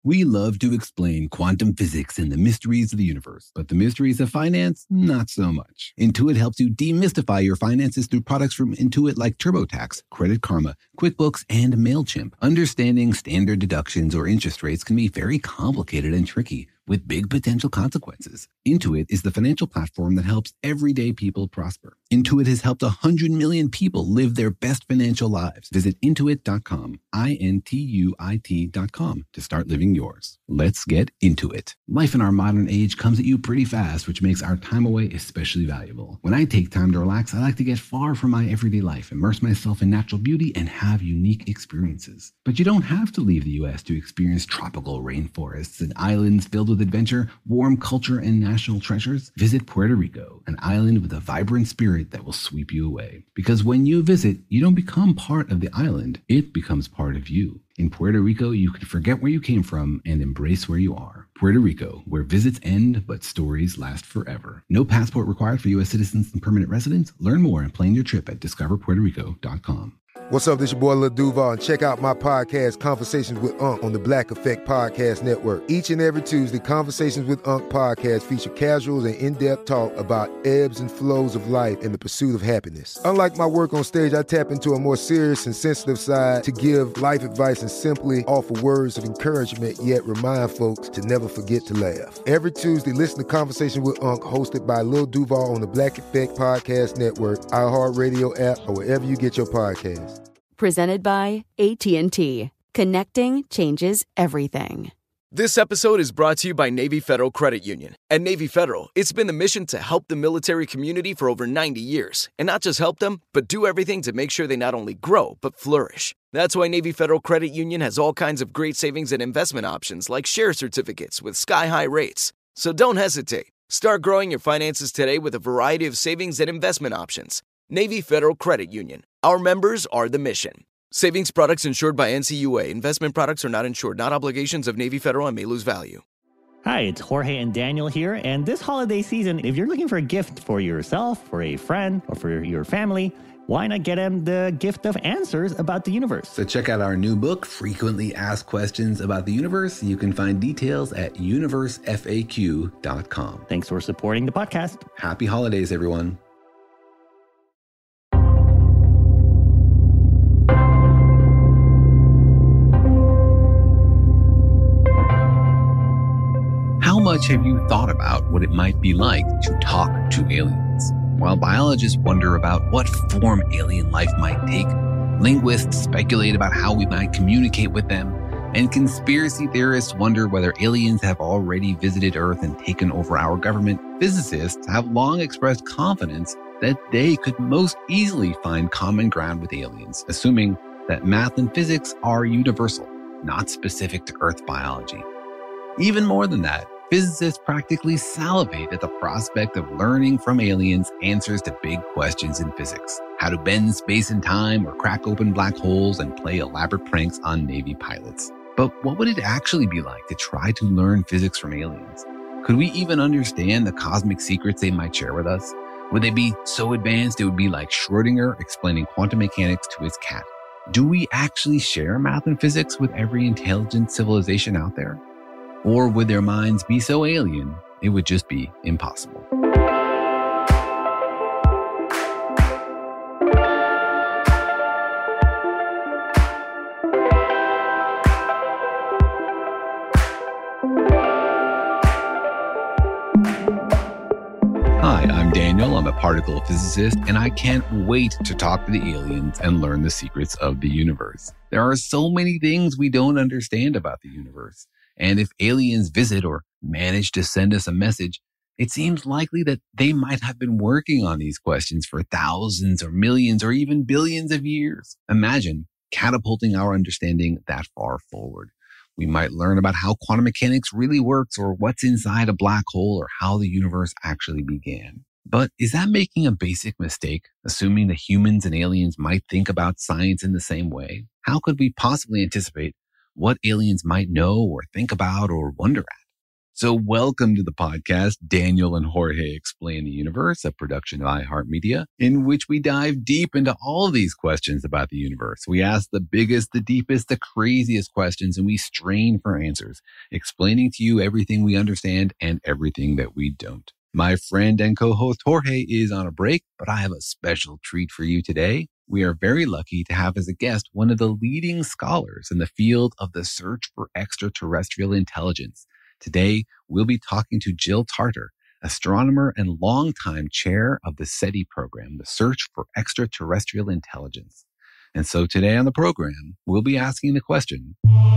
We love to explain quantum physics and the mysteries of the universe, but the mysteries of finance, not so much. Intuit helps you demystify your finances through products from Intuit like TurboTax, Credit Karma, QuickBooks, and MailChimp. Understanding standard deductions or interest rates can be very complicated and tricky, with big potential consequences. Intuit is the financial platform that helps everyday people prosper. Intuit has helped 100 million people live their best financial lives. Visit Intuit.com, Intuit.com, to start living yours. Let's get into it. Life in our modern age comes at you pretty fast, which makes our time away especially valuable. When I take time to relax, I like to get far from my everyday life, immerse myself in natural beauty, and have unique experiences. But you don't have to leave the U.S. to experience tropical rainforests and islands filled with adventure, warm culture, and national treasures. Visit Puerto Rico, an island with a vibrant spirit that will sweep you away. Because when you visit, you don't become part of the island, it becomes part of you. In Puerto Rico, you can forget where you came from and embrace where you are. Puerto Rico, where visits end, but stories last forever. No passport required for U.S. citizens and permanent residents. Learn more and plan your trip at discoverpuertorico.com. What's up, this your boy Lil Duval, and check out my podcast, Conversations with Unc, on the Black Effect Podcast Network. Each and every Tuesday, Conversations with Unc podcast feature casual and in-depth talk about ebbs and flows of life and the pursuit of happiness. Unlike my work on stage, I tap into a more serious and sensitive side to give life advice and simply offer words of encouragement, yet remind folks to never forget to laugh. Every Tuesday, listen to Conversation with Unc, hosted by Lil Duval on the Black Effect Podcast Network, iHeartRadio app, or wherever you get your podcasts. Presented by AT&T. Connecting changes everything. This episode is brought to you by Navy Federal Credit Union. At Navy Federal, it's been the mission to help the military community for over 90 years. And not just help them, but do everything to make sure they not only grow, but flourish. That's why Navy Federal Credit Union has all kinds of great savings and investment options like share certificates with sky-high rates. So don't hesitate. Start growing your finances today with a variety of savings and investment options. Navy Federal Credit Union. Our members are the mission. Savings products insured by NCUA. Investment products are not insured, not obligations of Navy Federal and may lose value. Hi, it's Jorge and Daniel here. And this holiday season, if you're looking for a gift for yourself, for a friend, or for your family, why not get them the gift of answers about the universe? So check out our new book, Frequently Asked Questions About the Universe. You can find details at universefaq.com. Thanks for supporting the podcast. Happy holidays, everyone. How much have you thought about what it might be like to talk to aliens? While biologists wonder about what form alien life might take, linguists speculate about how we might communicate with them, and conspiracy theorists wonder whether aliens have already visited Earth and taken over our government, physicists have long expressed confidence that they could most easily find common ground with aliens, assuming that math and physics are universal, not specific to Earth biology. Even more than that, physicists practically salivate at the prospect of learning from aliens answers to big questions in physics. How to bend space and time or crack open black holes and play elaborate pranks on Navy pilots. But what would it actually be like to try to learn physics from aliens? Could we even understand the cosmic secrets they might share with us? Would they be so advanced it would be like Schrödinger explaining quantum mechanics to his cat? Do we actually share math and physics with every intelligent civilization out there? Or would their minds be so alien, it would just be impossible? Hi, I'm Daniel. I'm a particle physicist, and I can't wait to talk to the aliens and learn the secrets of the universe. There are so many things we don't understand about the universe. And if aliens visit or manage to send us a message, it seems likely that they might have been working on these questions for thousands or millions or even billions of years. Imagine catapulting our understanding that far forward. We might learn about how quantum mechanics really works or what's inside a black hole or how the universe actually began. But is that making a basic mistake, assuming that humans and aliens might think about science in the same way? How could we possibly anticipate what aliens might know or think about or wonder at? So welcome to the podcast, Daniel and Jorge Explain the Universe, a production of iHeartMedia, in which we dive deep into all of these questions about the universe. We ask the biggest, the deepest, the craziest questions, and we strain for answers, explaining to you everything we understand and everything that we don't. My friend and co-host Jorge is on a break, but I have a special treat for you today. We are very lucky to have as a guest one of the leading scholars in the field of the search for extraterrestrial intelligence. Today, we'll be talking to Jill Tarter, astronomer and longtime chair of the SETI program, the Search for Extraterrestrial Intelligence. And so today on the program, we'll be asking the question,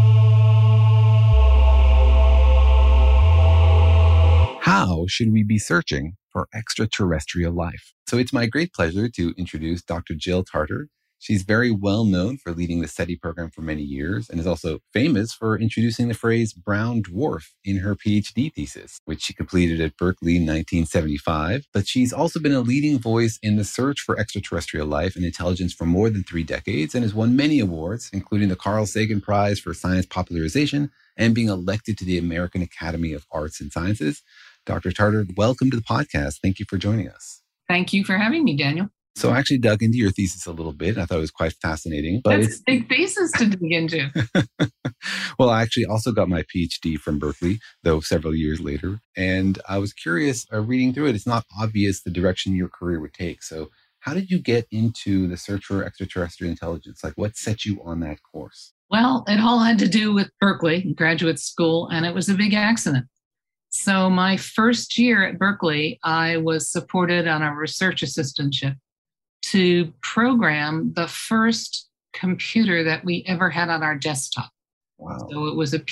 how should we be searching for extraterrestrial life? So it's my great pleasure to introduce Dr. Jill Tarter. She's very well known for leading the SETI program for many years and is also famous for introducing the phrase brown dwarf in her PhD thesis, which she completed at Berkeley in 1975. But she's also been a leading voice in the search for extraterrestrial life and intelligence for more than 3 decades and has won many awards, including the Carl Sagan Prize for Science Popularization and being elected to the American Academy of Arts and Sciences. Dr. Tarter, welcome to the podcast. Thank you for joining us. Thank you for having me, Daniel. So I actually dug into your thesis a little bit. I thought it was quite fascinating. But That's a big thesis to dig into. Well, I actually also got my PhD from Berkeley, though several years later. And I was curious, reading through it, it's not obvious the direction your career would take. So how did you get into the search for extraterrestrial intelligence? Like, what set you on that course? Well, it all had to do with Berkeley, graduate school, and it was a big accident. So my first year at Berkeley, I was supported on a research assistantship to program the first computer that we ever had on our desktop. Wow. So it was a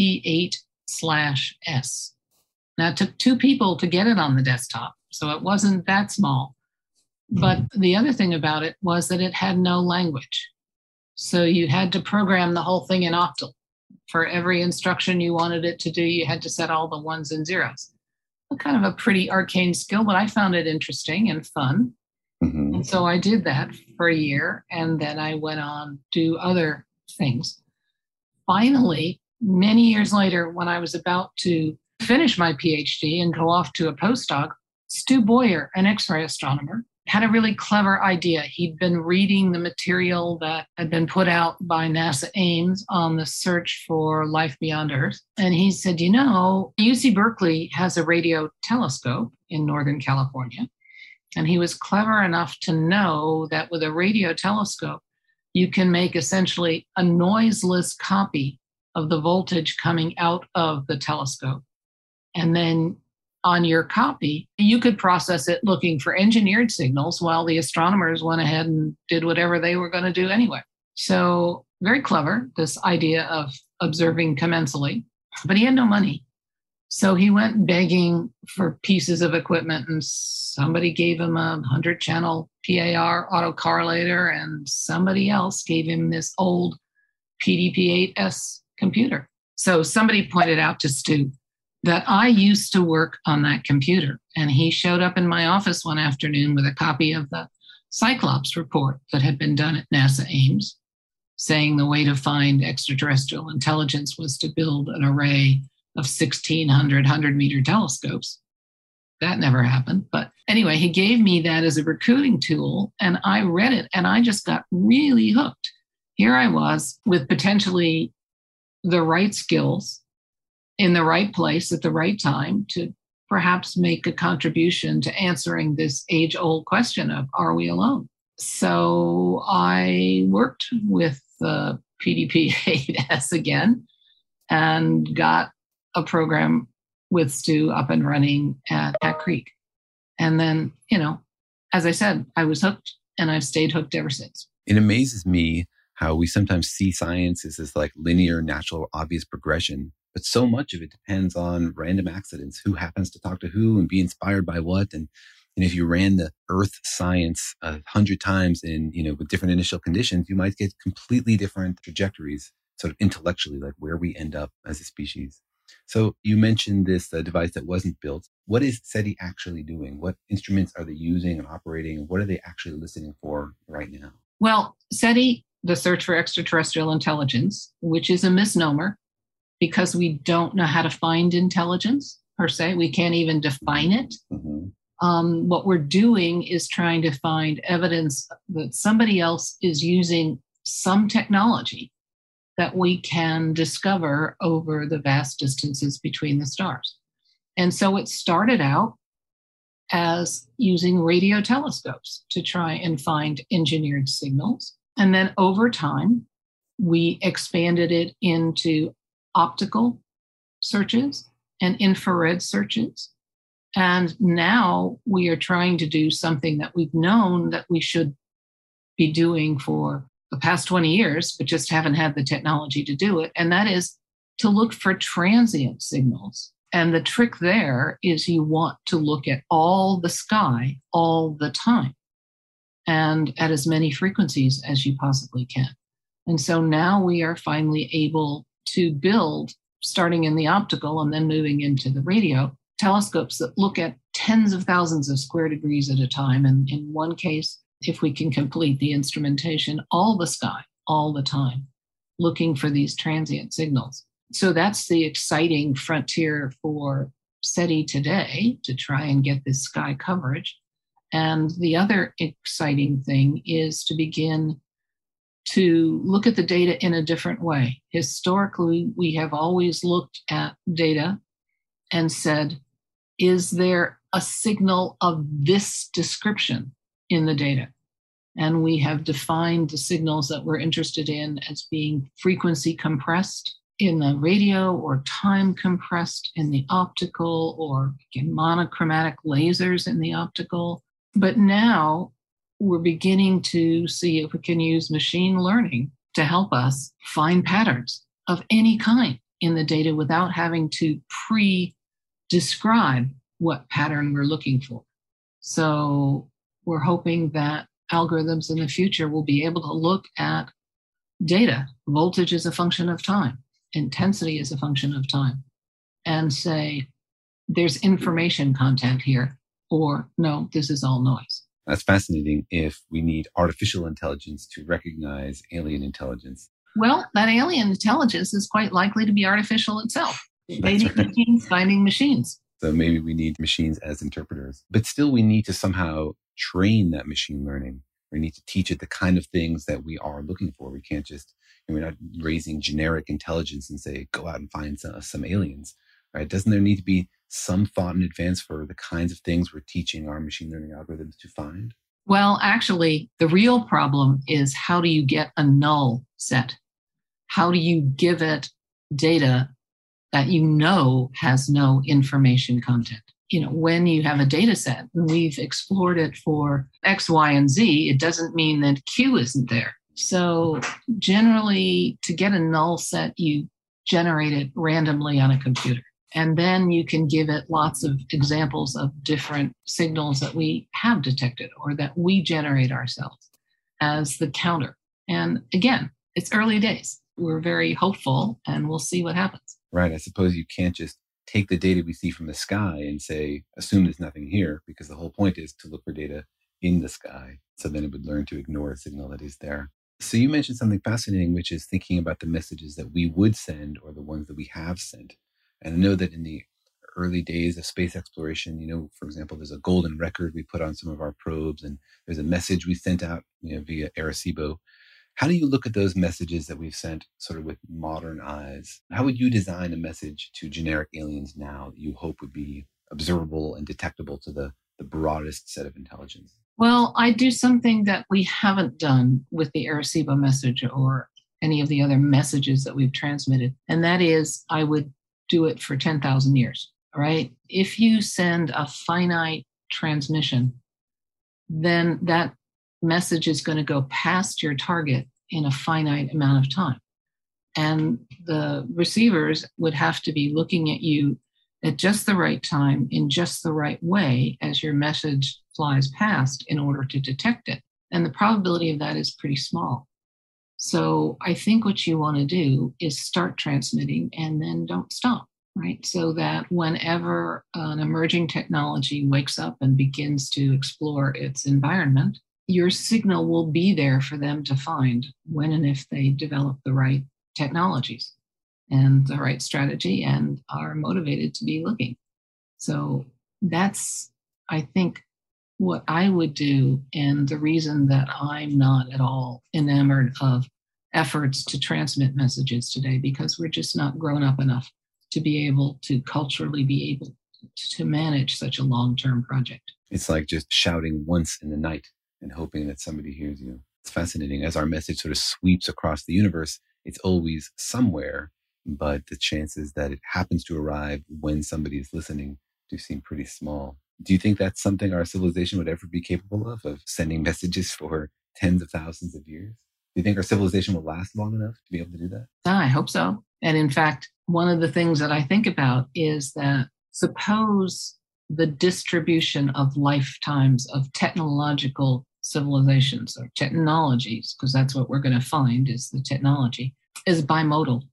PDP-8/S. Now, it took 2 people to get it on the desktop, so it wasn't that small. But the other thing about it was that it had no language. So you had to program the whole thing in Octal. For every instruction you wanted it to do, you had to set all the 1s and 0s. Kind of a pretty arcane skill, but I found it interesting and fun. Mm-hmm. And so I did that for a year, and then I went on to do other things. Finally, many years later, when I was about to finish my PhD and go off to a postdoc, Stu Boyer, an X-ray astronomer, had a really clever idea. He'd been reading the material that had been put out by NASA Ames on the search for life beyond Earth. And he said, UC Berkeley has a radio telescope in Northern California. And he was clever enough to know that with a radio telescope, you can make essentially a noiseless copy of the voltage coming out of the telescope. And then on your copy, you could process it looking for engineered signals while the astronomers went ahead and did whatever they were going to do anyway. So very clever, this idea of observing commensally, but he had no money. So he went begging for pieces of equipment, and somebody gave him a 100-channel PAR autocorrelator, and somebody else gave him this old PDP-8S computer. So somebody pointed out to Stu that I used to work on that computer, and he showed up in my office one afternoon with a copy of the Cyclops report that had been done at NASA Ames, saying the way to find extraterrestrial intelligence was to build an array of 1,600 100-meter telescopes. That never happened. But anyway, he gave me that as a recruiting tool, and I read it, and I just got really hooked. Here I was with potentially the right skills in the right place at the right time to perhaps make a contribution to answering this age-old question of, are we alone? So I worked with the PDP-8S again and got a program with Stu up and running at Hat Creek. And then, as I said, I was hooked, and I've stayed hooked ever since. It amazes me how we sometimes see science as this like linear, natural, obvious progression, but so much of it depends on random accidents, who happens to talk to who and be inspired by what. And if you ran the Earth science 100 times in, with different initial conditions, you might get completely different trajectories, sort of intellectually, like where we end up as a species. So you mentioned this device that wasn't built. What is SETI actually doing? What instruments are they using and operating? And what are they actually listening for right now? Well, SETI, the Search for Extraterrestrial Intelligence, which is a misnomer, because we don't know how to find intelligence per se. We can't even define it. What we're doing is trying to find evidence that somebody else is using some technology that we can discover over the vast distances between the stars. And so it started out as using radio telescopes to try and find engineered signals. And then over time, we expanded it into optical searches and infrared searches. And now we are trying to do something that we've known that we should be doing for the past 20 years, but just haven't had the technology to do it. And that is to look for transient signals. And the trick there is you want to look at all the sky all the time and at as many frequencies as you possibly can. And so now we are finally able to build, starting in the optical and then moving into the radio, telescopes that look at tens of thousands of square degrees at a time. And in one case, if we can complete the instrumentation, all the sky, all the time, looking for these transient signals. So that's the exciting frontier for SETI today, to try and get this sky coverage. And the other exciting thing is to begin to look at the data in a different way. Historically, we have always looked at data and said, is there a signal of this description in the data? And we have defined the signals that we're interested in as being frequency compressed in the radio, or time compressed in the optical, or again, monochromatic lasers in the optical. But now we're beginning to see if we can use machine learning to help us find patterns of any kind in the data without having to pre-describe what pattern we're looking for. So we're hoping that algorithms in the future will be able to look at data. Voltage is a function of time. Intensity is a function of time, and say, there's information content here, or no, this is all noise. That's fascinating if we need artificial intelligence to recognize alien intelligence. Well, that alien intelligence is quite likely to be artificial itself. Machines finding machines. So maybe we need machines as interpreters. But still, we need to somehow train that machine learning. We need to teach it the kind of things that we are looking for. We can't just, we're not raising generic intelligence and say, go out and find some aliens, right? Doesn't there need to be some thought in advance for the kinds of things we're teaching our machine learning algorithms to find? Well, actually, the real problem is, how do you get a null set? How do you give it data that you know has no information content? When you have a data set and we've explored it for X, Y, and Z, it doesn't mean that Q isn't there. So generally, to get a null set, you generate it randomly on a computer. And then you can give it lots of examples of different signals that we have detected or that we generate ourselves as the counter. And again, it's early days. We're very hopeful, and we'll see what happens. Right. I suppose you can't just take the data we see from the sky and say, assume there's nothing here, because the whole point is to look for data in the sky. So then it would learn to ignore a signal that is there. So you mentioned something fascinating, which is thinking about the messages that we would send or the ones that we have sent. And I know that in the early days of space exploration, for example, there's a golden record we put on some of our probes, and there's a message we sent out via Arecibo. How do you look at those messages that we've sent sort of with modern eyes? How would you design a message to generic aliens now that you hope would be observable and detectable to the broadest set of intelligence? Well, I do something that we haven't done with the Arecibo message or any of the other messages that we've transmitted. And that is, I would do it for 10,000 years, right? If you send a finite transmission, then that message is going to go past your target in a finite amount of time. And the receivers would have to be looking at you at just the right time, in just the right way as your message flies past, in order to detect it. And the probability of that is pretty small. So I think what you want to do is start transmitting and then don't stop, right? So that whenever an emerging technology wakes up and begins to explore its environment, your signal will be there for them to find when and if they develop the right technologies. and the right strategy and are motivated to be looking. So that's, I think, what I would do, and the reason that I'm not at all enamored of efforts to transmit messages today, because we're just not grown up enough to be able to culturally be able to manage such a long-term project. It's like just shouting once in the night and hoping that somebody hears you. It's fascinating. As our message sort of sweeps across the universe, it's always somewhere, but the chances that it happens to arrive when somebody is listening do seem pretty small. Do you think that's something our civilization would ever be capable of sending messages for tens of thousands of years? Do you think our civilization will last long enough to be able to do that? I hope so. And in fact, one of the things that I think about is that suppose the distribution of lifetimes of technological civilizations or technologies, because that's what we're going to find is the technology, is bimodal.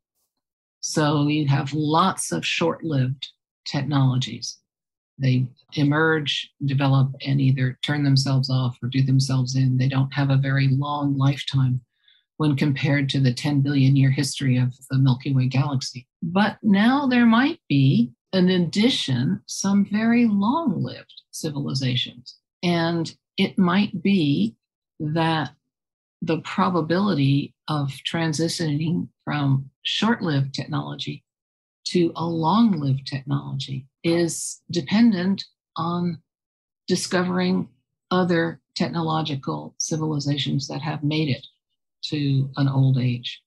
So you have lots of short-lived technologies. They emerge, develop, and either turn themselves off or do themselves in. They don't have a very long lifetime when compared to the 10 billion year history of the Milky Way galaxy. But now there might be, in addition, some very long-lived civilizations. And it might be that the probability of transitioning from short-lived technology to a long-lived technology is dependent on discovering other technological civilizations that have made it to an old age.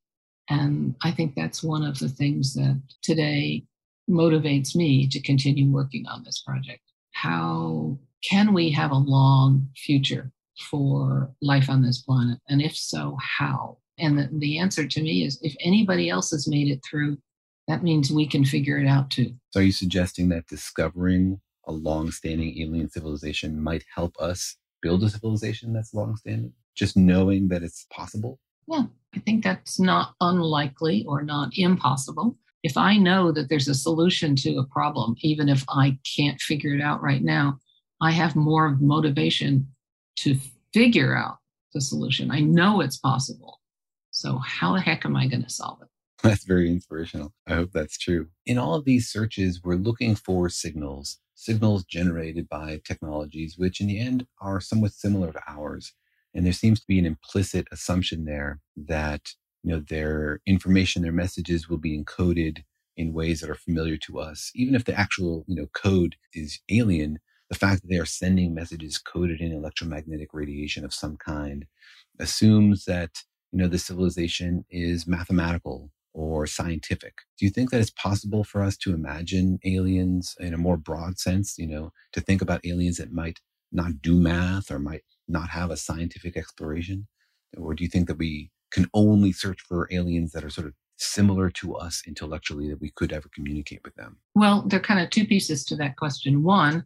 And I think that's one of the things that today motivates me to continue working on this project. How can we have a long future for life on this planet? And if so, how? And the answer to me is if anybody else has made it through, that means we can figure it out too. So are you suggesting that discovering a long-standing alien civilization might help us build a civilization that's long-standing? Just knowing that it's possible? Yeah, I think that's not unlikely or not impossible. If I know that there's a solution to a problem, even if I can't figure it out right now, I have more motivation to figure out the solution. I know it's possible. So how the heck am I going to solve it? That's very inspirational. I hope that's true. In all of these searches, we're looking for signals generated by technologies, which in the end are somewhat similar to ours. And there seems to be an implicit assumption there that, their information, their messages will be encoded in ways that are familiar to us. Even if the actual, code is alien, the fact that they are sending messages coded in electromagnetic radiation of some kind assumes that, the civilization is mathematical or scientific. Do you think that it's possible for us to imagine aliens in a more broad sense, to think about aliens that might not do math or might not have a scientific exploration? Or do you think that we can only search for aliens that are sort of similar to us intellectually, that we could ever communicate with them? Well, there are kind of two pieces to that question. One,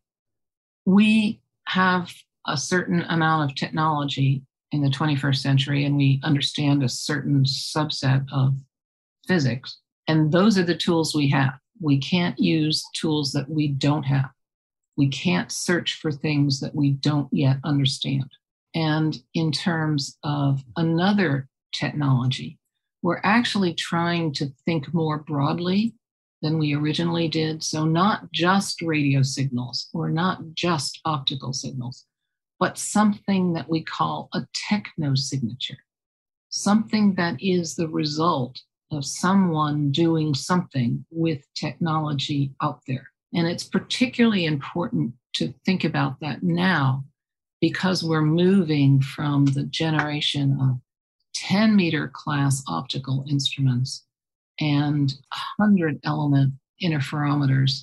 we have a certain amount of technology in the 21st century, and we understand a certain subset of physics. And those are the tools we have. We can't use tools that we don't have. We can't search for things that we don't yet understand. And in terms of another technology, we're actually trying to think more broadly than we originally did. So not just radio signals or not just optical signals, but something that we call a technosignature, something that is the result of someone doing something with technology out there. And it's particularly important to think about that now because we're moving from the generation of 10-meter class optical instruments and 100-element interferometers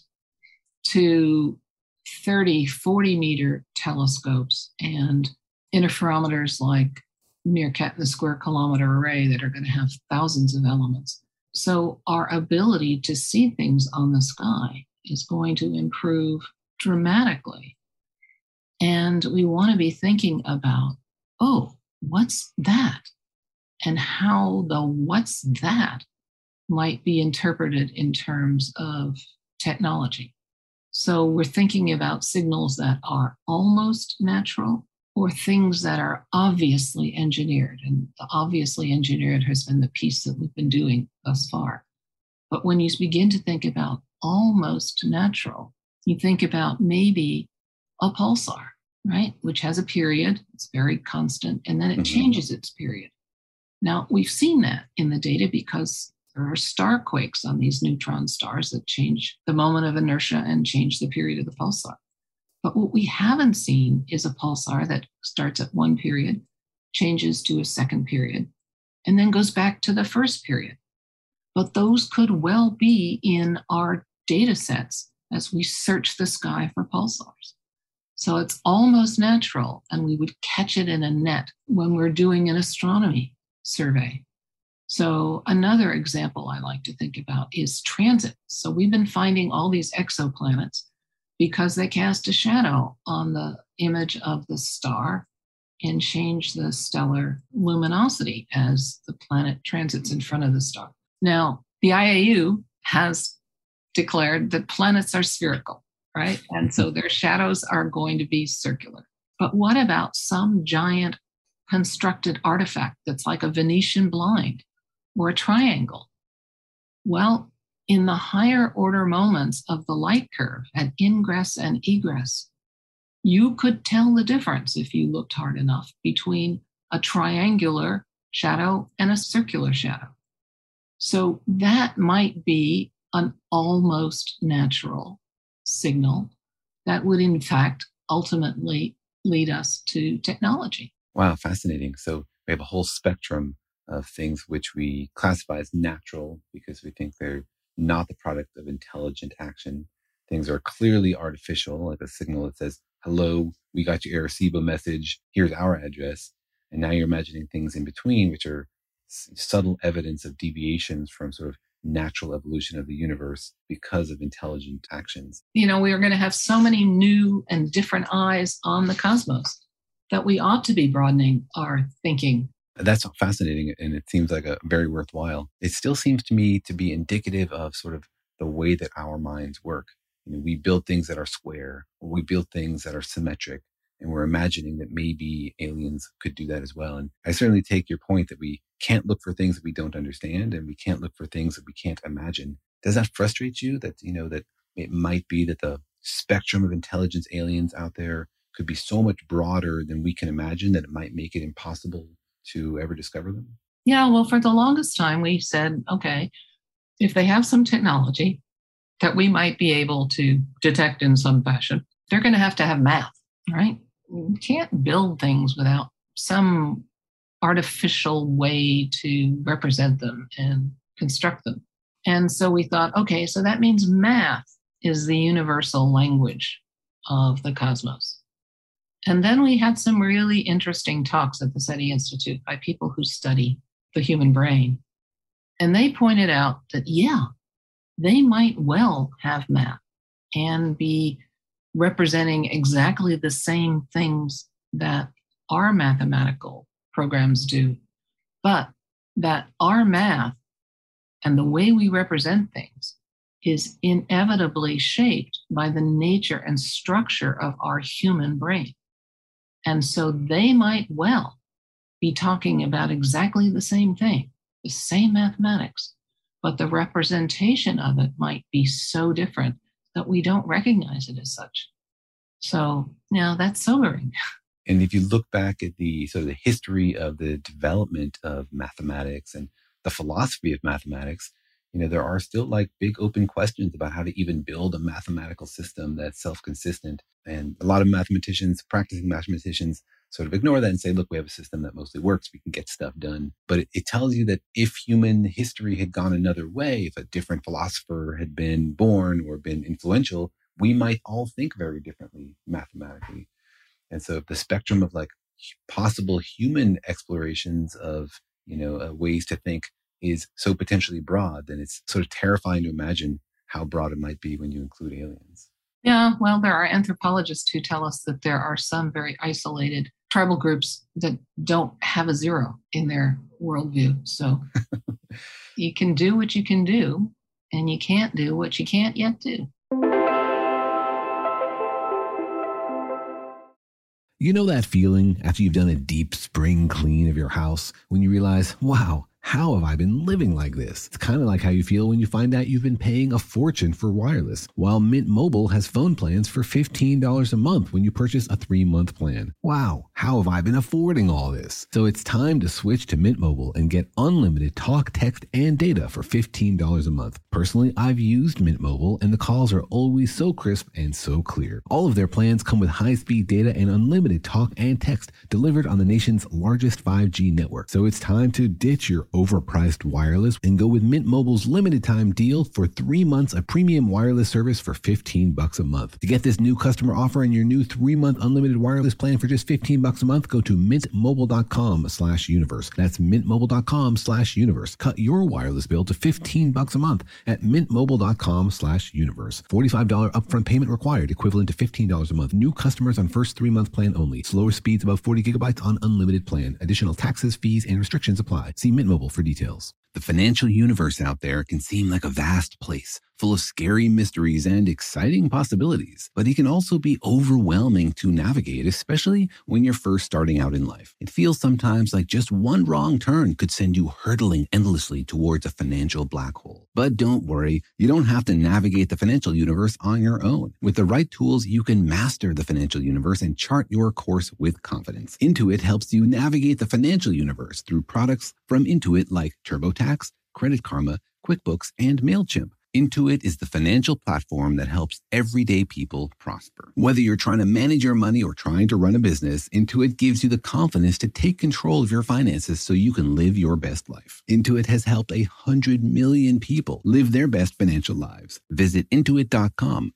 to 30, 40-meter telescopes and interferometers like Meerkat and the Square Kilometer Array that are going to have thousands of elements. So our ability to see things on the sky is going to improve dramatically. And we want to be thinking about, what's that? And how the what's that might be interpreted in terms of technology. So we're thinking about signals that are almost natural or things that are obviously engineered. And the obviously engineered has been the piece that we've been doing thus far. But when you begin to think about almost natural, you think about maybe a pulsar, right? Which has a period, it's very constant, and then it changes its period. Now, we've seen that in the data because there are star quakes on these neutron stars that change the moment of inertia and change the period of the pulsar. But what we haven't seen is a pulsar that starts at one period, changes to a second period, and then goes back to the first period. But those could well be in our data sets as we search the sky for pulsars. So it's almost natural, and we would catch it in a net when we're doing an astronomy survey. So another example I like to think about is transit. So we've been finding all these exoplanets because they cast a shadow on the image of the star and change the stellar luminosity as the planet transits in front of the star. Now, the IAU has declared that planets are spherical, right? And so their shadows are going to be circular. But what about some giant constructed artifact that's like a Venetian blind or a triangle? Well, in the higher order moments of the light curve at ingress and egress, you could tell the difference if you looked hard enough between a triangular shadow and a circular shadow. So that might be an almost natural signal that would, in fact, ultimately lead us to technology. Wow, fascinating. So we have a whole spectrum of things which we classify as natural because we think they're not the product of intelligent action. Things are clearly artificial, like a signal that says, hello, we got your Arecibo message, here's our address. And now you're imagining things in between, which are subtle evidence of deviations from sort of natural evolution of the universe because of intelligent actions. You know, we are going to have so many new and different eyes on the cosmos that we ought to be broadening our thinking. That's fascinating, and it seems like a very worthwhile. It still seems to me to be indicative of sort of the way that our minds work. You know, we build things that are square, or we build things that are symmetric, and we're imagining that maybe aliens could do that as well. And I certainly take your point that we can't look for things that we don't understand, and we can't look for things that we can't imagine. Does that frustrate you that, you know, that it might be that the spectrum of intelligence aliens out there could be so much broader than we can imagine that it might make it impossible to ever discover them? Yeah, well, for the longest time, we said, okay, if they have some technology that we might be able to detect in some fashion, they're going to have math, right? You can't build things without some artificial way to represent them and construct them. And so we thought, okay, so that means math is the universal language of the cosmos. And then we had some really interesting talks at the SETI Institute by people who study the human brain. And they pointed out that, yeah, they might well have math and be representing exactly the same things that our mathematical programs do, but that our math and the way we represent things is inevitably shaped by the nature and structure of our human brain. And so they might well be talking about exactly the same thing, the same mathematics, but the representation of it might be so different that we don't recognize it as such. So, now that's sobering. And if you look back at the sort of the history of the development of mathematics and the philosophy of mathematics, you know, there are still like big open questions about how to even build a mathematical system that's self-consistent. And a lot of mathematicians, practicing mathematicians, sort of ignore that and say, look, we have a system that mostly works. We can get stuff done. But it tells you that if human history had gone another way, if a different philosopher had been born or been influential, we might all think very differently mathematically. And so the spectrum of like possible human explorations of, you know, ways to think is so potentially broad, then it's sort of terrifying to imagine how broad it might be when you include aliens. Yeah, well, there are anthropologists who tell us that there are some very isolated tribal groups that don't have a zero in their worldview. So you can do what you can do, and you can't do what you can't yet do. You know that feeling after you've done a deep spring clean of your house when you realize, wow, How have I been living like this? It's kind of like how you feel when you find out you've been paying a fortune for wireless, while Mint Mobile has phone plans for $15 a month when you purchase a 3-month plan. Wow, how have I been affording all this? So it's time to switch to Mint Mobile and get unlimited talk, text, and data for $15 a month. Personally, I've used Mint Mobile, and the calls are always so crisp and so clear. All of their plans come with high-speed data and unlimited talk and text delivered on the nation's largest 5G network. So it's time to ditch your overpriced wireless and go with Mint Mobile's limited time deal for 3 months of premium wireless service for $15 a month. To get this new customer offer and your new 3-month unlimited wireless plan for just $15 a month, go to mintmobile.com/universe. That's mintmobile.com/universe. Cut your wireless bill to $15 a month at mintmobile.com/universe. $45 upfront payment required, equivalent to $15 a month. New customers on first 3-month plan only. Slower speeds above 40 gigabytes on unlimited plan. Additional taxes, fees, and restrictions apply. See Mint Mobile for details. The financial universe out there can seem like a vast place, full of scary mysteries and exciting possibilities, but it can also be overwhelming to navigate, especially when you're first starting out in life. It feels sometimes like just one wrong turn could send you hurtling endlessly towards a financial black hole. But don't worry, you don't have to navigate the financial universe on your own. With the right tools, you can master the financial universe and chart your course with confidence. Intuit helps you navigate the financial universe through products from Intuit like TurboTax, Credit Karma, QuickBooks, and MailChimp. Intuit is the financial platform that helps everyday people prosper. Whether you're trying to manage your money or trying to run a business, Intuit gives you the confidence to take control of your finances so you can live your best life. Intuit has helped 100 million people live their best financial lives. Visit Intuit.com,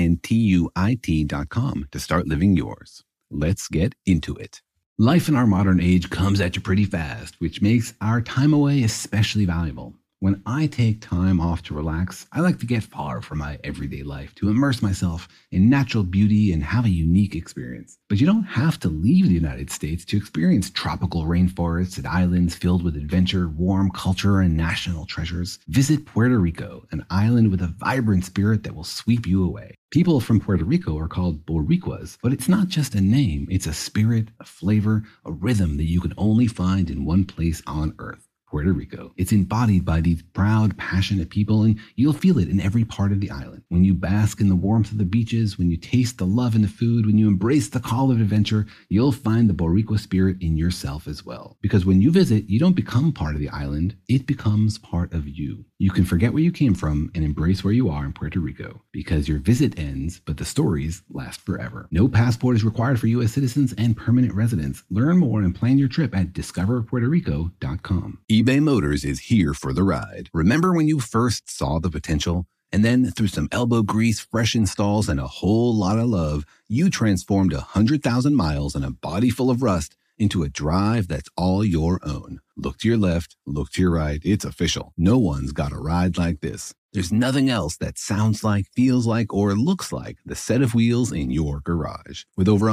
Intuit.com, to start living yours. Let's get into it. Life in our modern age comes at you pretty fast, which makes our time away especially valuable. When I take time off to relax, I like to get far from my everyday life to immerse myself in natural beauty and have a unique experience. But you don't have to leave the United States to experience tropical rainforests and islands filled with adventure, warm culture, and national treasures. Visit Puerto Rico, an island with a vibrant spirit that will sweep you away. People from Puerto Rico are called Boricuas, but it's not just a name. It's a spirit, a flavor, a rhythm that you can only find in one place on Earth. Puerto Rico. It's embodied by these proud, passionate people, and you'll feel it in every part of the island. When you bask in the warmth of the beaches, when you taste the love in the food, when you embrace the call of adventure, you'll find the Boricua spirit in yourself as well. Because when you visit, you don't become part of the island, it becomes part of you. You can forget where you came from and embrace where you are in Puerto Rico, because your visit ends, but the stories last forever. No passport is required for U.S. citizens and permanent residents. Learn more and plan your trip at discoverpuertorico.com. eBay Motors is here for the ride. Remember when you first saw the potential? And then through some elbow grease, fresh installs, and a whole lot of love, you transformed 100,000 miles and a body full of rust into a drive that's all your own. Look to your left, look to your right. It's official. No one's got a ride like this. There's nothing else that sounds like, feels like, or looks like the set of wheels in your garage. With over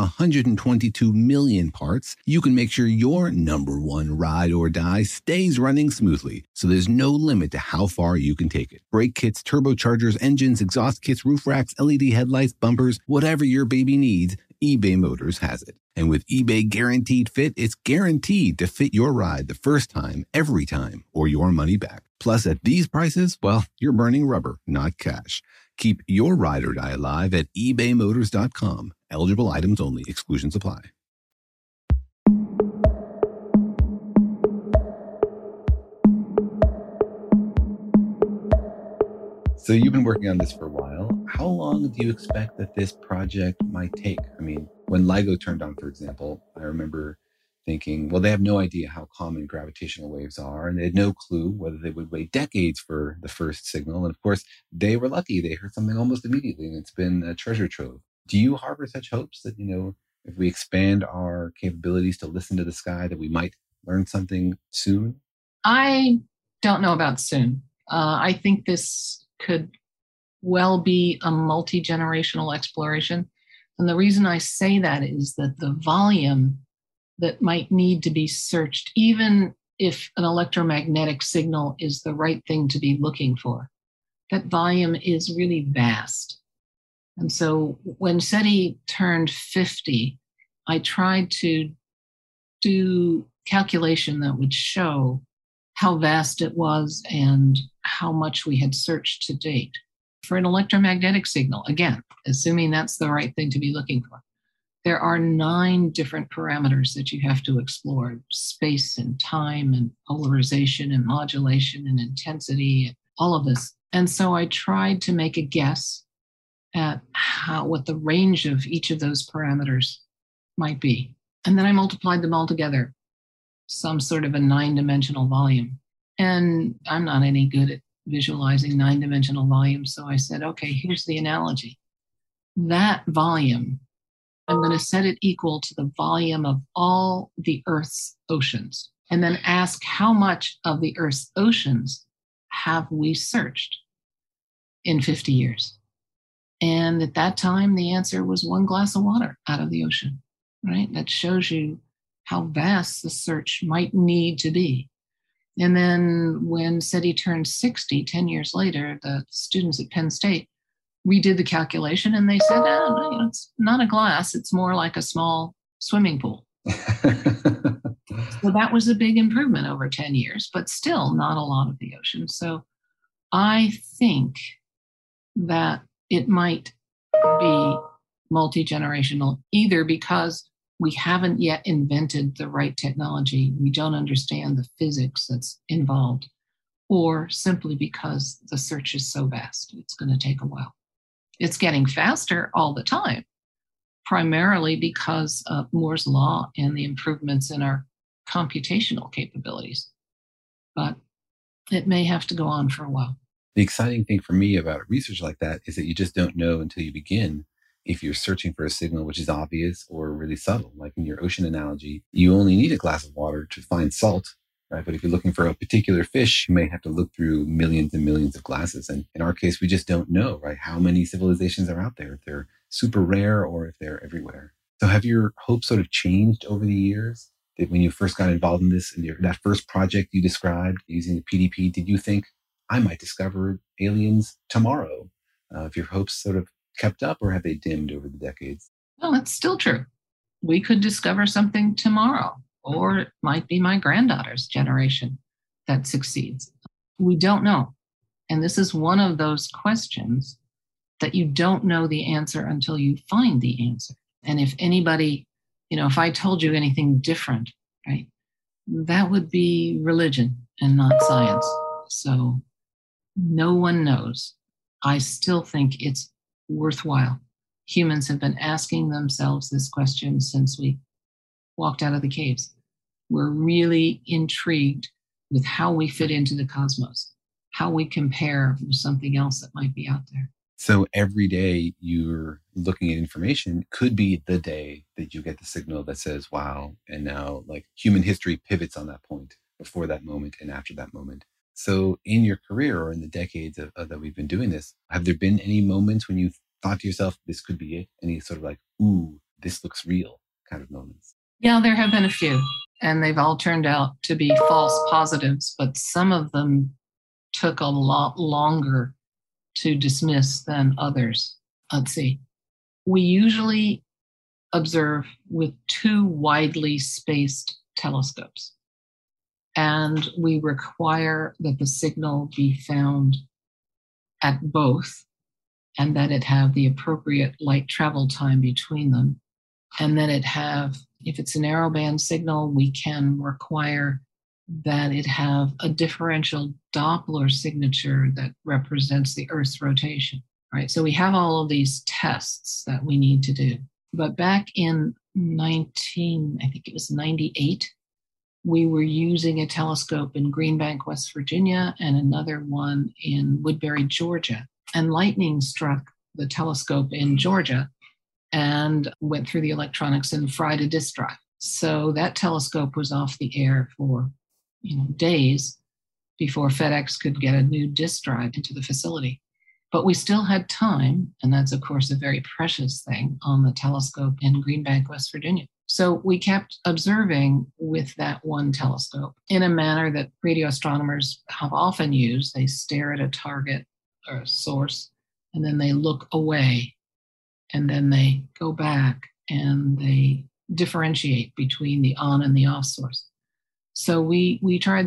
122 million parts, you can make sure your number one ride or die stays running smoothly, so there's no limit to how far you can take it. Brake kits, turbochargers, engines, exhaust kits, roof racks, LED headlights, bumpers, whatever your baby needs, eBay Motors has it. And with eBay Guaranteed Fit, it's guaranteed to fit your ride the first time, every time, or your money back. Plus, at these prices, well, you're burning rubber, not cash. Keep your ride or die alive at ebaymotors.com. Eligible items only. Exclusions apply. So you've been working on this for a while. How long do you expect that this project might take? I mean, when LIGO turned on, for example, I remember thinking, well, they have no idea how common gravitational waves are, and they had no clue whether they would wait decades for the first signal. And of course, they were lucky. They heard something almost immediately, and it's been a treasure trove. Do you harbor such hopes that, if we expand our capabilities to listen to the sky, that we might learn something soon? I don't know about soon. I think this could well be a multi-generational exploration. And the reason I say that is that the volume that might need to be searched, even if an electromagnetic signal is the right thing to be looking for, that volume is really vast. And so when SETI turned 50, I tried to do calculation that would show how vast it was and how much we had searched to date. For an electromagnetic signal, again, assuming that's the right thing to be looking for, there are 9 different parameters that you have to explore: space and time and polarization and modulation and intensity, and all of this. And so I tried to make a guess at what the range of each of those parameters might be. And then I multiplied them all together, some sort of a 9-dimensional volume. And I'm not any good at visualizing 9-dimensional volumes. So I said, okay, here's the analogy. That volume, I'm going to set it equal to the volume of all the Earth's oceans, and then ask how much of the Earth's oceans have we searched in 50 years. And at that time, the answer was 1 glass of water out of the ocean, right? That shows you how vast the search might need to be. And then when SETI turned 60, 10 years later, the students at Penn State redid the calculation, and they said, it's not a glass, it's more like a small swimming pool. So that was a big improvement over 10 years, but still not a lot of the ocean. So I think that it might be multi-generational, either because we haven't yet invented the right technology, we don't understand the physics that's involved, or simply because the search is so vast, it's going to take a while. It's getting faster all the time, primarily because of Moore's law and the improvements in our computational capabilities. But it may have to go on for a while. The exciting thing for me about research like that is that you just don't know until you begin if you're searching for a signal which is obvious or really subtle. Like in your ocean analogy, you only need a glass of water to find salt, right? But if you're looking for a particular fish, you may have to look through millions and millions of glasses. And in our case, we just don't know, right, how many civilizations are out there, if they're super rare or if they're everywhere. So have your hopes sort of changed over the years? That when you first got involved in this, in that first project you described using the PDP, did you think, I might discover aliens tomorrow? If your hopes sort of kept up, or have they dimmed over the decades? No, it's still true. We could discover something tomorrow, or it might be my granddaughter's generation that succeeds. We don't know. And this is one of those questions that you don't know the answer until you find the answer. And if anybody, if I told you anything different, right, that would be religion and not science. So no one knows. I still think it's worthwhile. Humans have been asking themselves this question since we walked out of the caves. We're really intrigued with how we fit into the cosmos, how we compare with something else that might be out there. So every day you're looking at information could be the day that you get the signal that says, wow, and now like human history pivots on that point, before that moment and after that moment. So in your career, or in the decades that we've been doing this, have there been any moments when you thought to yourself, this could be it? Any sort of like, ooh, this looks real kind of moments? Yeah, there have been a few, and they've all turned out to be false positives, but some of them took a lot longer to dismiss than others. Let's see. We usually observe with 2 widely spaced telescopes, and we require that the signal be found at both, and that it have the appropriate light travel time between them, and that it have, if it's a narrowband signal, we can require that it have a differential Doppler signature that represents the Earth's rotation, right? So we have all of these tests that we need to do. But back in 98, we were using a telescope in Greenbank, West Virginia, and another one in Woodbury, Georgia. And lightning struck the telescope in Georgia and went through the electronics and fried a disk drive. So that telescope was off the air for days before FedEx could get a new disk drive into the facility. But we still had time, and that's, of course, a very precious thing on the telescope in Greenbank, West Virginia. So we kept observing with that one telescope in a manner that radio astronomers have often used. They stare at a target or a source, and then they look away, and then they go back, and they differentiate between the on and the off source. So we tried that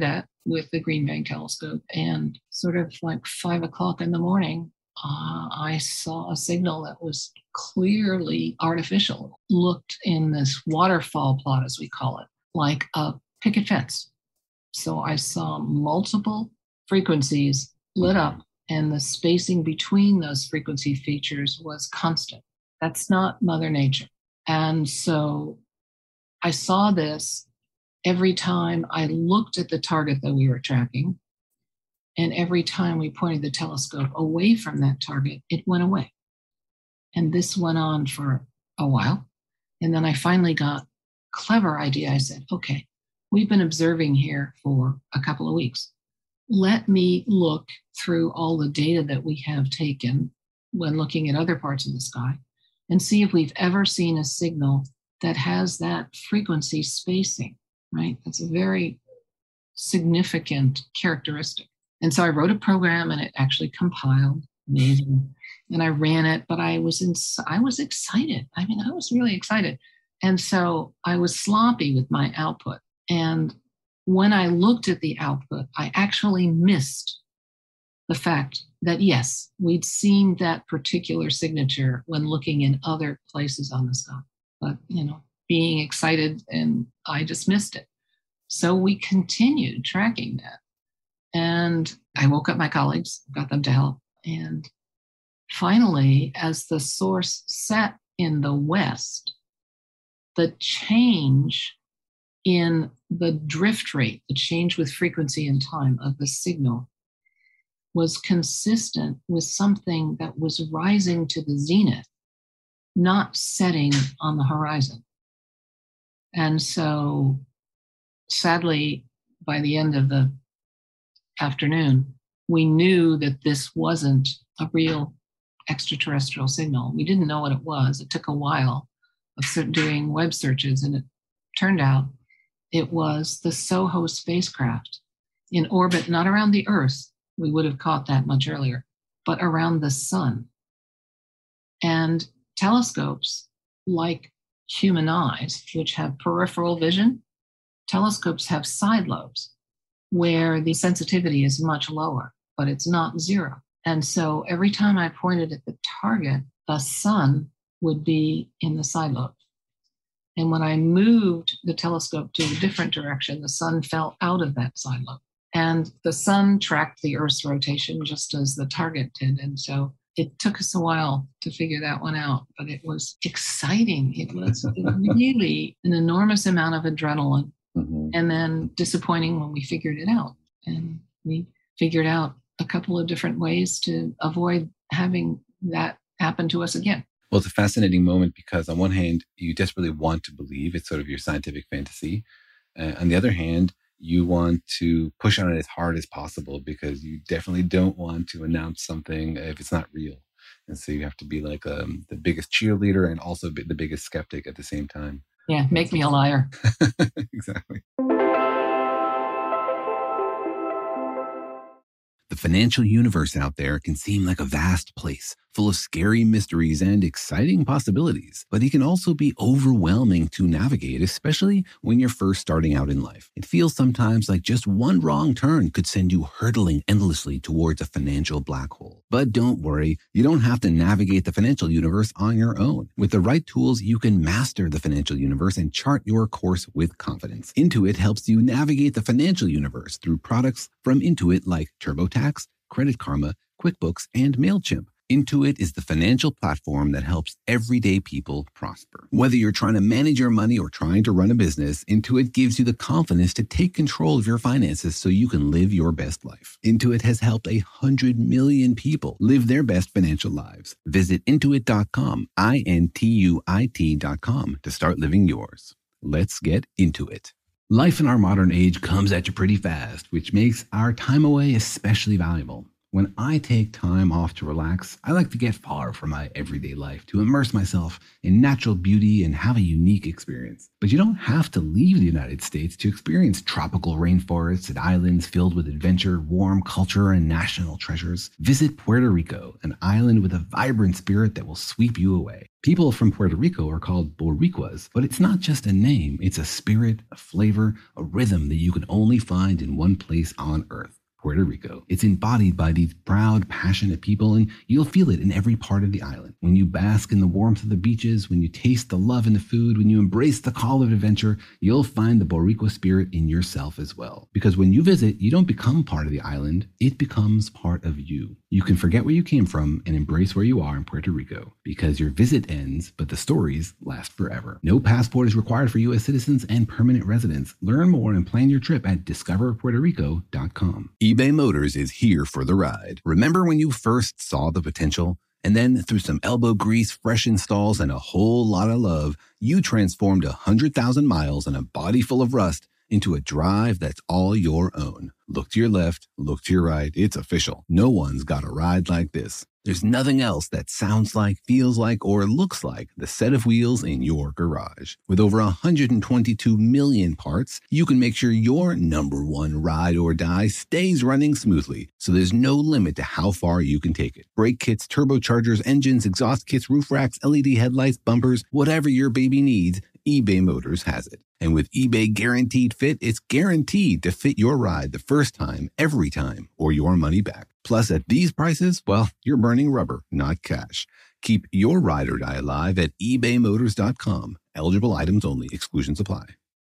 with the Green Bank telescope, and sort of like 5 o'clock in the morning, I saw a signal that was clearly artificial, looked in this waterfall plot, as we call it, like a picket fence. So I saw multiple frequencies lit up, and the spacing between those frequency features was constant. That's not Mother Nature. And so I saw this every time I looked at the target that we were tracking. And every time we pointed the telescope away from that target, it went away. And this went on for a while. And then I finally got a clever idea. I said, okay, we've been observing here for a couple of weeks. Let me look through all the data that we have taken when looking at other parts of the sky and see if we've ever seen a signal that has that frequency spacing, right? That's a very significant characteristic. And so I wrote a program and it actually compiled. Amazing. And I ran it, but I was excited. I mean, I was really excited. And so I was sloppy with my output. And when I looked at the output, I actually missed the fact that, yes, we'd seen that particular signature when looking in other places on the sky. But, being excited, and I just missed it. So we continued tracking that. And I woke up my colleagues, got them to help. And finally, as the source set in the west, the change in the drift rate, the change with frequency and time of the signal, was consistent with something that was rising to the zenith, not setting on the horizon. And so, sadly, by the end of the afternoon, we knew that this wasn't a real extraterrestrial signal. We didn't know what it was. It took a while of doing web searches, and it turned out it was the SOHO spacecraft in orbit, not around the Earth. We would have caught that much earlier, but around the sun. And telescopes, like human eyes, which have peripheral vision, telescopes have side lobes where the sensitivity is much lower, but it's not zero. And so every time I pointed at the target, the sun would be in the side lobe. And when I moved the telescope to a different direction, the sun fell out of that side lobe. And the sun tracked the Earth's rotation just as the target did. And so it took us a while to figure that one out, but it was exciting. It was really an enormous amount of adrenaline. Mm-hmm. And then disappointing when we figured it out. And we figured out a couple of different ways to avoid having that happen to us again. Well, it's a fascinating moment because on one hand, you desperately want to believe it's sort of your scientific fantasy. On the other hand, you want to push on it as hard as possible because you definitely don't want to announce something if it's not real. And so you have to be like the biggest cheerleader and also the biggest skeptic at the same time. Yeah, make me a liar. Exactly. The financial universe out there can seem like a vast place, full of scary mysteries and exciting possibilities, but it can also be overwhelming to navigate, especially when you're first starting out in life. It feels sometimes like just one wrong turn could send you hurtling endlessly towards a financial black hole. But don't worry, you don't have to navigate the financial universe on your own. With the right tools, you can master the financial universe and chart your course with confidence. Intuit helps you navigate the financial universe through products from Intuit like TurboTax, Credit Karma, QuickBooks, and MailChimp. Intuit is the financial platform that helps everyday people prosper. Whether you're trying to manage your money or trying to run a business, Intuit gives you the confidence to take control of your finances so you can live your best life. Intuit has helped 100 million people live their best financial lives. Visit Intuit.com, Intuit.com, to start living yours. Let's get into it. Life in our modern age comes at you pretty fast, which makes our time away especially valuable. When I take time off to relax, I like to get far from my everyday life to immerse myself in natural beauty and have a unique experience. But you don't have to leave the United States to experience tropical rainforests and islands filled with adventure, warm culture, and national treasures. Visit Puerto Rico, an island with a vibrant spirit that will sweep you away. People from Puerto Rico are called Boricuas, but it's not just a name. It's a spirit, a flavor, a rhythm that you can only find in one place on Earth. Puerto Rico. It's embodied by these proud, passionate people, and you'll feel it in every part of the island. When you bask in the warmth of the beaches, when you taste the love in the food, when you embrace the call of adventure, you'll find the Boricua spirit in yourself as well. Because when you visit, you don't become part of the island, it becomes part of you. You can forget where you came from and embrace where you are in Puerto Rico, because your visit ends, but the stories last forever. No passport is required for U.S. citizens and permanent residents. Learn more and plan your trip at discoverpuertorico.com. eBay Motors is here for the ride. Remember when you first saw the potential? And then through some elbow grease, fresh installs, and a whole lot of love, you transformed 100,000 miles and a body full of rust into a drive that's all your own. Look to your left, look to your right. It's official. No one's got a ride like this. There's nothing else that sounds like, feels like, or looks like the set of wheels in your garage. With over 122 million parts, you can make sure your number one ride or die stays running smoothly, so there's no limit to how far you can take it. Brake kits, turbochargers, engines, exhaust kits, roof racks, LED headlights, bumpers, whatever your baby needs, eBay Motors has it. And with eBay Guaranteed Fit, it's guaranteed to fit your ride the first time, every time, or your money back. Plus, at these prices, well, you're burning rubber, not cash. Keep your ride or die alive at ebaymotors.com. Eligible items only. Exclusions apply.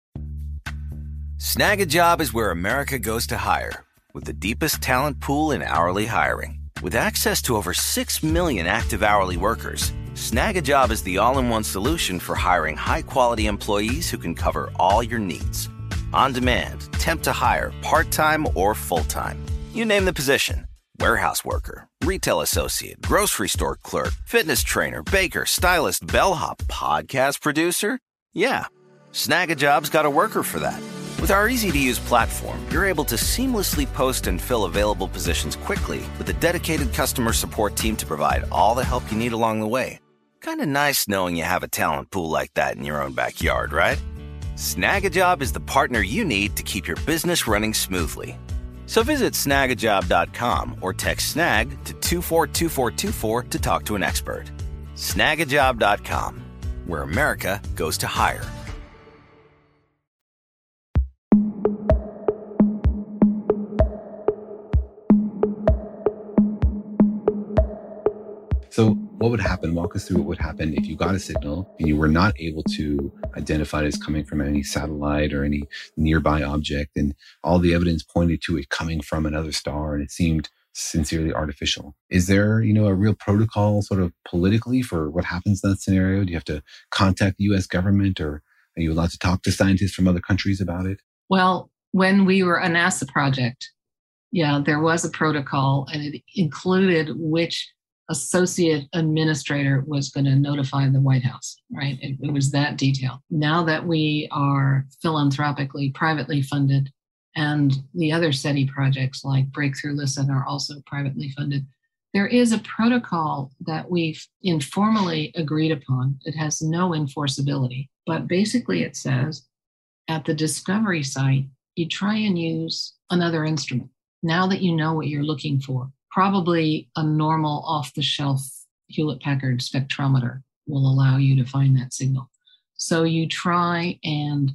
Snag a Job is where America goes to hire, with the deepest talent pool in hourly hiring. With access to over 6 million active hourly workers, Snag a Job is the all-in-one solution for hiring high-quality employees who can cover all your needs. On demand, temp to hire, part-time or full-time. You name the position. Warehouse worker, retail associate, grocery store clerk, fitness trainer, baker, stylist, bellhop, podcast producer. Yeah, Snag a Job's got a worker for that. With our easy-to-use platform, you're able to seamlessly post and fill available positions quickly with a dedicated customer support team to provide all the help you need along the way. Kind of nice knowing you have a talent pool like that in your own backyard, right? Snag a Job is the partner you need to keep your business running smoothly. So visit snagajob.com or text snag to 242424 to talk to an expert. Snagajob.com, where America goes to hire. So what would happen? Walk us through what would happen if you got a signal and you were not able to identify it as coming from any satellite or any nearby object, and all the evidence pointed to it coming from another star, and it seemed sincerely artificial. Is there, a real protocol sort of politically for what happens in that scenario? Do you have to contact the U.S. government, or are you allowed to talk to scientists from other countries about it? Well, when we were a NASA project, there was a protocol, and it included which associate administrator was going to notify the White House, right? It was that detailed. Now that we are philanthropically, privately funded, and the other SETI projects like Breakthrough Listen are also privately funded, there is a protocol that we've informally agreed upon. It has no enforceability, but basically it says at the discovery site, you try and use another instrument. Now that you know what you're looking for, probably a normal off-the-shelf Hewlett-Packard spectrometer will allow you to find that signal. So you try and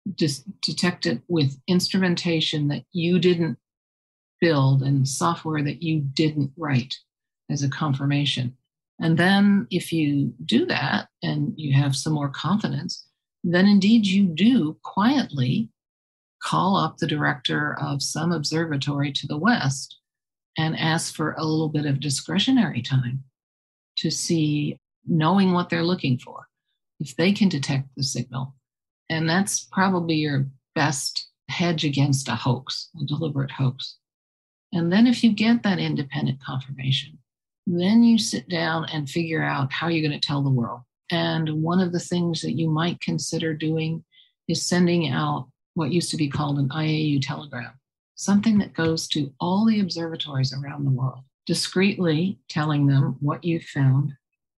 detect it with instrumentation that you didn't build and software that you didn't write as a confirmation. And then if you do that and you have some more confidence, then indeed you do quietly call up the director of some observatory to the west and ask for a little bit of discretionary time to see, knowing what they're looking for, if they can detect the signal. And that's probably your best hedge against a hoax, a deliberate hoax. And then if you get that independent confirmation, then you sit down and figure out how you're going to tell the world. And one of the things that you might consider doing is sending out what used to be called an IAU telegram. something that goes to all the observatories around the world, discreetly telling them what you found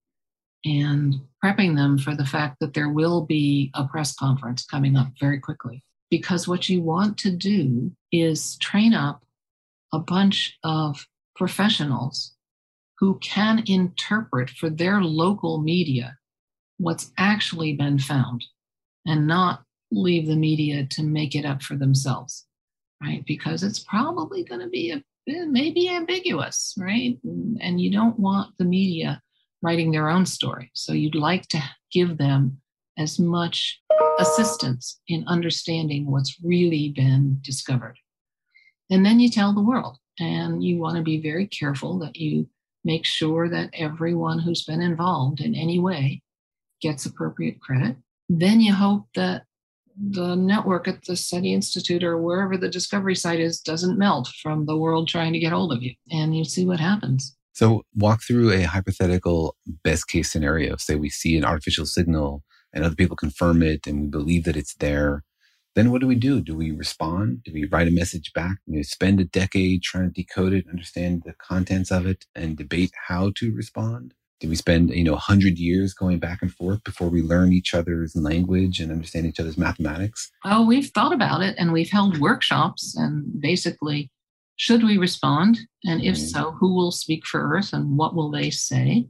and prepping them for the fact that there will be a press conference coming up very quickly. Because what you want to do is train up a bunch of professionals who can interpret for their local media what's actually been found and not leave the media to make it up for themselves, right? Because it's probably going to be maybe ambiguous, right? And you don't want the media writing their own story. So you'd like to give them as much assistance in understanding what's really been discovered. And then you tell the world, and you want to be very careful that you make sure that everyone who's been involved in any way gets appropriate credit. Then you hope that the network at the SETI Institute or wherever the discovery site is doesn't melt from the world trying to get hold of you, and you see what happens. So walk through a hypothetical best case scenario. Say we see an artificial signal and other people confirm it and we believe that it's there. Then what do? Do we respond? Do we write a message back? Do we spend a decade trying to decode it, understand the contents of it, and debate how to respond? Do we spend 100 years going back and forth before we learn each other's language and understand each other's mathematics? Oh, we've thought about it, and we've held workshops, and basically, should we respond? And if so, who will speak for Earth and what will they say?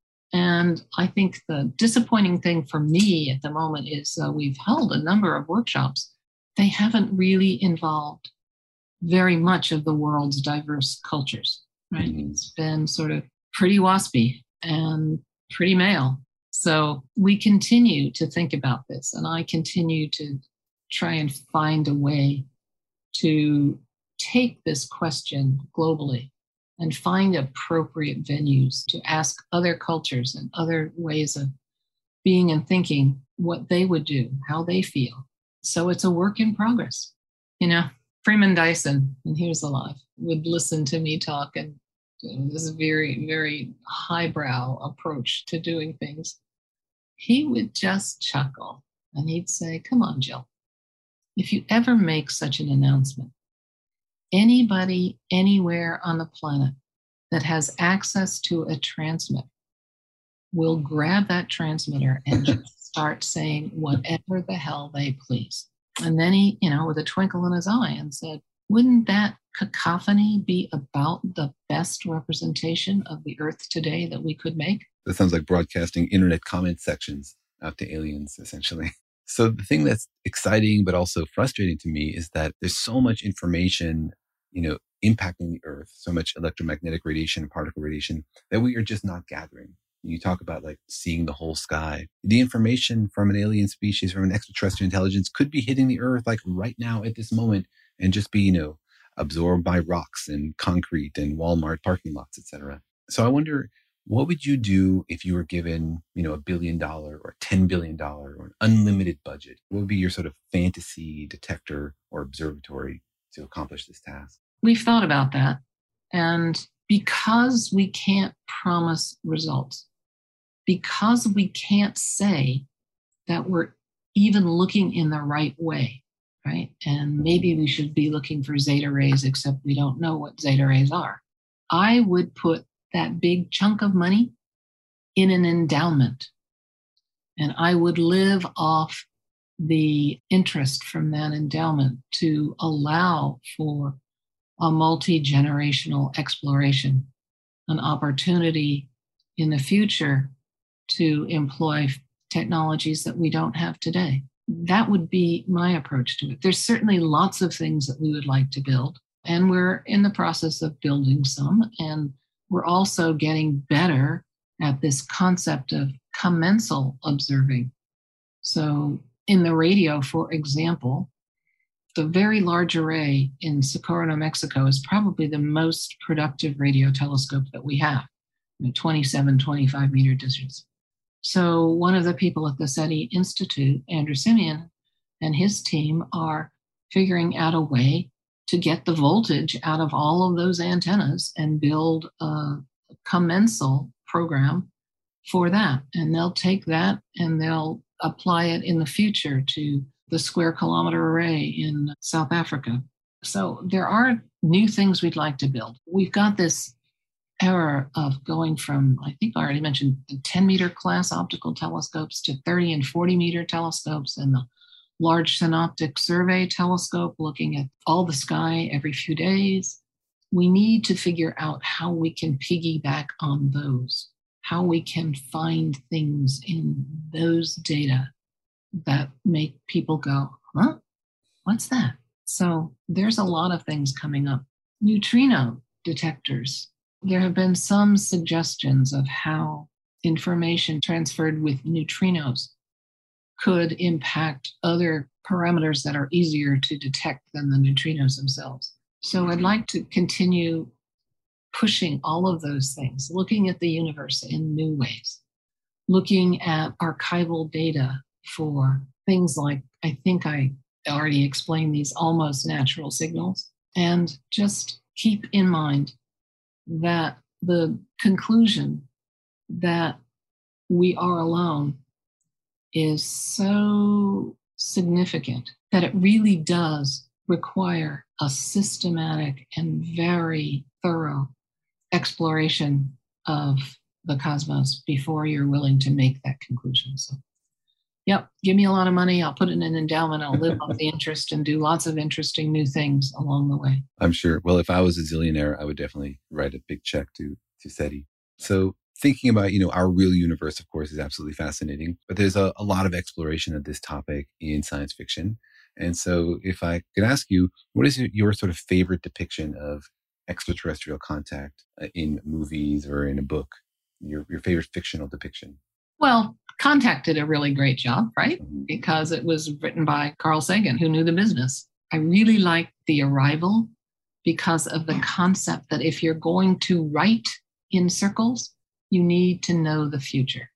And I think the disappointing thing for me at the moment is we've held a number of workshops. They haven't really involved very much of the world's diverse cultures, right? Mm-hmm. It's been sort of pretty waspy and pretty male. So we continue to think about this, and I continue to try and find a way to take this question globally and find appropriate venues to ask other cultures and other ways of being and thinking what they would do, how they feel. So it's a work in progress. Freeman Dyson, and he was alive, would listen to me talk, and this very, very highbrow approach to doing things. He would just chuckle and he'd say, "Come on, Jill, if you ever make such an announcement, anybody anywhere on the planet that has access to a transmitter will grab that transmitter and just start saying whatever the hell they please." And then he, with a twinkle in his eye, and said, "Wouldn't that cacophony be about the best representation of the Earth today that we could make?" That sounds like broadcasting internet comment sections out to aliens, essentially. So the thing that's exciting but also frustrating to me is that there's so much information, impacting the Earth, so much electromagnetic radiation, particle radiation, that we are just not gathering. You talk about seeing the whole sky. The information from an alien species, from an extraterrestrial intelligence could be hitting the Earth right now at this moment and just be, absorbed by rocks and concrete and Walmart parking lots, etc. So I wonder, what would you do if you were given, $1 billion or $10 billion or an unlimited budget? What would be your sort of fantasy detector or observatory to accomplish this task? We've thought about that. And because we can't promise results, because we can't say that we're even looking in the right way, right? And maybe we should be looking for zeta rays, except we don't know what zeta rays are. I would put that big chunk of money in an endowment, and I would live off the interest from that endowment to allow for a multi-generational exploration, an opportunity in the future to employ technologies that we don't have today. That would be my approach to it. There's certainly lots of things that we would like to build, and we're in the process of building some, and we're also getting better at this concept of commensal observing. So in the radio, for example, the Very Large Array in Socorro, New Mexico is probably the most productive radio telescope that we have, 27, 25 meter distance. So one of the people at the SETI Institute, Andrew Simeon, and his team are figuring out a way to get the voltage out of all of those antennas and build a commensal program for that. And they'll take that and they'll apply it in the future to the Square Kilometer Array in South Africa. So there are new things we'd like to build. We've got this era of going from, I think I already mentioned, the 10-meter class optical telescopes to 30 and 40-meter telescopes, and the Large Synoptic Survey telescope looking at all the sky every few days. We need to figure out how we can piggyback on those, how we can find things in those data that make people go, huh? What's that? So there's a lot of things coming up. Neutrino detectors. There have been some suggestions of how information transferred with neutrinos could impact other parameters that are easier to detect than the neutrinos themselves. So I'd like to continue pushing all of those things, looking at the universe in new ways, looking at archival data for things like, I think I already explained, these almost natural signals, and just keep in mind that the conclusion that we are alone is so significant that it really does require a systematic and very thorough exploration of the cosmos before you're willing to make that conclusion. So, yep, give me a lot of money. I'll put it in an endowment. I'll live off the interest and do lots of interesting new things along the way. I'm sure. Well, if I was a zillionaire, I would definitely write a big check to SETI. So thinking about, our real universe, of course, is absolutely fascinating, but there's a lot of exploration of this topic in science fiction. And so if I could ask you, what is your sort of favorite depiction of extraterrestrial contact in movies or in a book? Your favorite fictional depiction? Well, Contact did a really great job, right? Because it was written by Carl Sagan, who knew the business. I really liked The Arrival because of the concept that if you're going to write in circles, you need to know the future.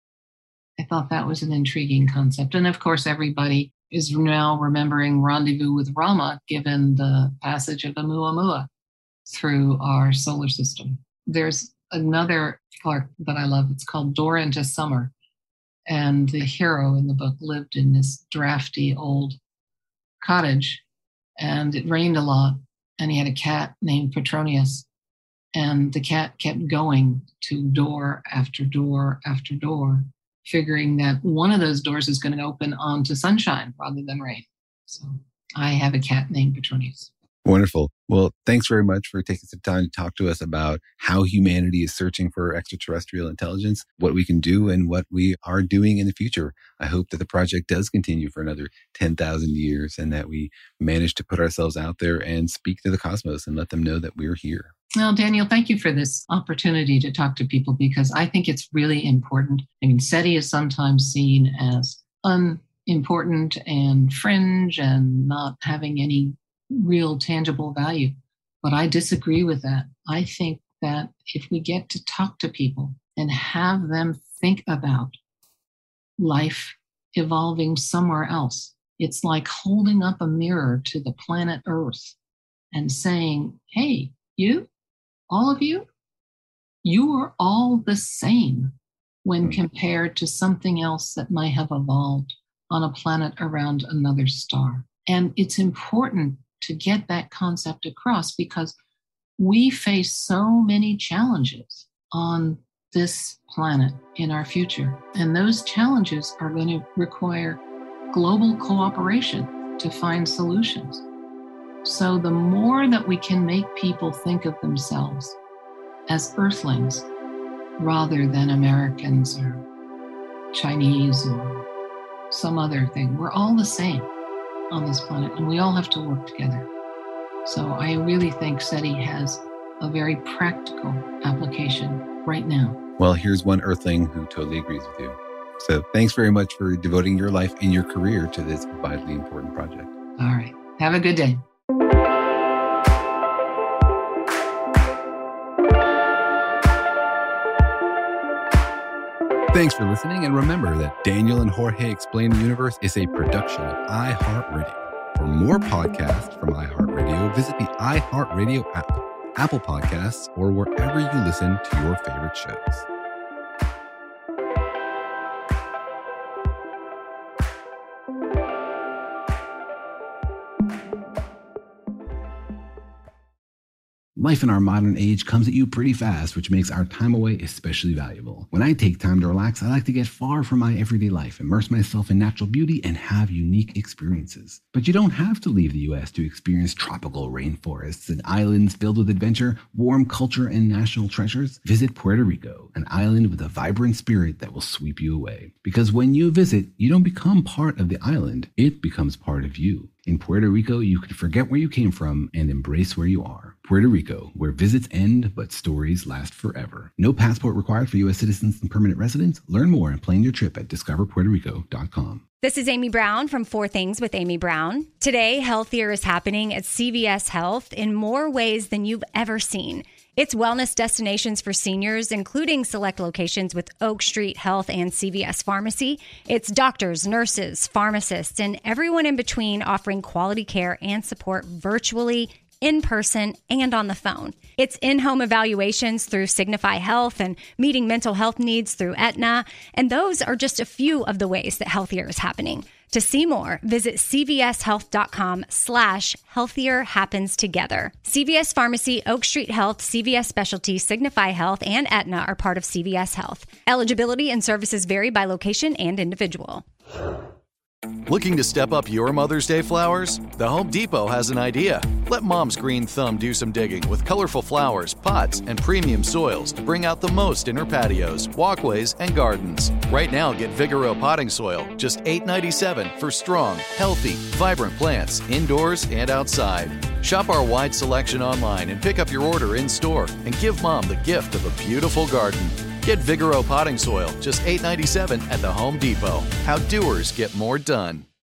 I thought that was an intriguing concept. And of course, everybody is now remembering Rendezvous with Rama, given the passage of Oumuamua through our solar system. There's another part that I love. It's called Door into Summer. And the hero in the book lived in this drafty old cottage, and it rained a lot, and he had a cat named Petronius. And the cat kept going to door after door after door, figuring that one of those doors is going to open onto sunshine rather than rain. So I have a cat named Petronius. Wonderful. Well, thanks very much for taking some time to talk to us about how humanity is searching for extraterrestrial intelligence, what we can do, and what we are doing in the future. I hope that the project does continue for another 10,000 years and that we manage to put ourselves out there and speak to the cosmos and let them know that we're here. Well, Daniel, thank you for this opportunity to talk to people, because I think it's really important. I mean, SETI is sometimes seen as unimportant and fringe and not having any real tangible value. But I disagree with that. I think that if we get to talk to people and have them think about life evolving somewhere else, it's like holding up a mirror to the planet Earth and saying, hey, you, all of you are all the same when compared to something else that might have evolved on a planet around another star. And it's important to get that concept across, because we face so many challenges on this planet in our future. And those challenges are going to require global cooperation to find solutions. So the more that we can make people think of themselves as Earthlings rather than Americans or Chinese or some other thing, we're all the same on this planet, and we all have to work together. So I really think SETI has a very practical application right now. Well, here's one Earthling who totally agrees with you. So thanks very much for devoting your life and your career to this vitally important project. All right. Have a good day. Thanks for listening, and remember that Daniel and Jorge Explain the Universe is a production of iHeartRadio. For more podcasts from iHeartRadio, visit the iHeartRadio app, Apple Podcasts, or wherever you listen to your favorite shows. Life in our modern age comes at you pretty fast, which makes our time away especially valuable. When I take time to relax, I like to get far from my everyday life, immerse myself in natural beauty, and have unique experiences. But you don't have to leave the U.S. to experience tropical rainforests and islands filled with adventure, warm culture, and national treasures. Visit Puerto Rico, an island with a vibrant spirit that will sweep you away. Because when you visit, you don't become part of the island, it becomes part of you. In Puerto Rico, you can forget where you came from and embrace where you are. Puerto Rico, where visits end, but stories last forever. No passport required for U.S. citizens and permanent residents. Learn more and plan your trip at discoverpuertorico.com. This is Amy Brown from 4 Things with Amy Brown. Today, Healthier is happening at CVS Health in more ways than you've ever seen. It's wellness destinations for seniors, including select locations with Oak Street Health and CVS Pharmacy. It's doctors, nurses, pharmacists, and everyone in between offering quality care and support virtually, in person, and on the phone. It's in-home evaluations through Signify Health and meeting mental health needs through Aetna. And those are just a few of the ways that Healthier is happening. To see more, visit cvshealth.com/healthier happens together. CVS Pharmacy, Oak Street Health, CVS Specialty, Signify Health, and Aetna are part of CVS Health. Eligibility and services vary by location and individual. Looking to step up your Mother's Day flowers? The Home Depot has an idea. Let Mom's green thumb do some digging with colorful flowers, pots, and premium soils to bring out the most in her patios, walkways, and gardens. Right now, get Vigoro potting soil, just $8.97 for strong, healthy, vibrant plants indoors and outside. Shop our wide selection online and pick up your order in-store and give Mom the gift of a beautiful garden. Get Vigoro potting soil, just $8.97 at the Home Depot. How doers get more done.